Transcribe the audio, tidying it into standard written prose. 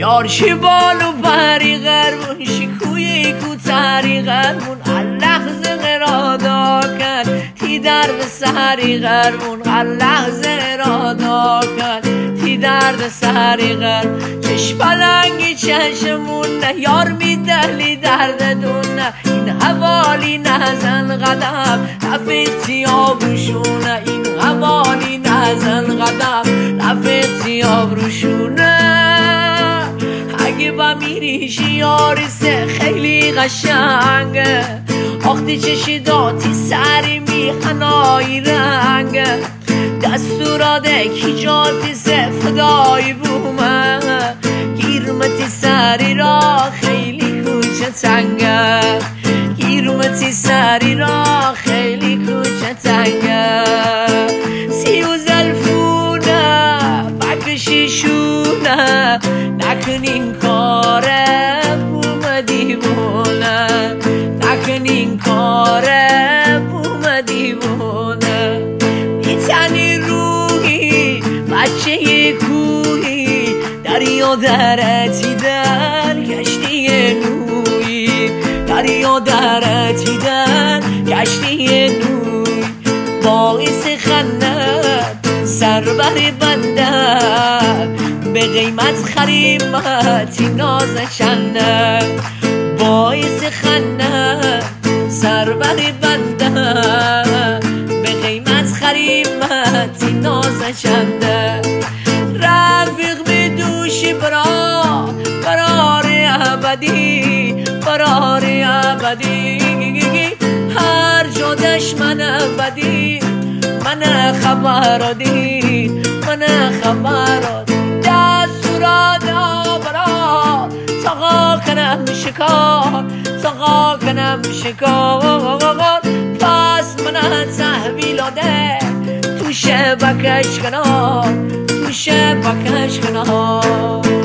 یارشی بالو پری غربون شکوی کوتری غربون اللحظه قرادا کرد تی درد سری غربون اللحظه قرادا کرد تی درد سری غرب چش پلنگی چشمون نه یار میدلی درد دون نه این حوالی نزن قدم رفتی آبروشونه این حوالی نزن قدم رفتی آبروشونه اگه با میریشی یارسه خیلی قشنگه آختی چشی داتی سری میخنایی رنگه دستوراده کی جاتی سه فدایی بومه گیرمتی سری را خیلی کوچه تنگه گیرمتی سری را خیلی کوچه تنگه سیو زلفونه بکشی شونه نکنین کاره بوم دیوونه نکنین کاره بوم دیوونه میتنی روحی بچه کوهی دریا درتی در کشتی نوی دریا درتی در کشتی نوی باعث خندت سربر بندر به قیمت خریمتی نازشنده باعث خندت سربر بندر به قیمت خریمتی نازشنده رفیق به دوشی برار ابدی برار ابدی هر جا دشمن ابدی من خبر دی من خبر دستورات برا ساقا کنم شکار ساقا کنم شکار پس من تحویلاده تو شبکش کنار تو شبکش کنار